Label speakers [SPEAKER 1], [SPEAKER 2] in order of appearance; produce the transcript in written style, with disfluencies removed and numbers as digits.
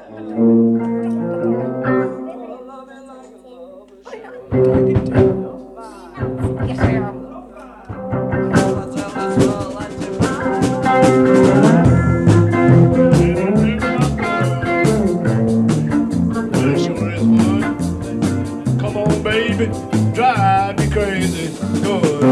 [SPEAKER 1] Yes, I am.
[SPEAKER 2] Sure is fun. Come on, baby, drive me crazy. Good.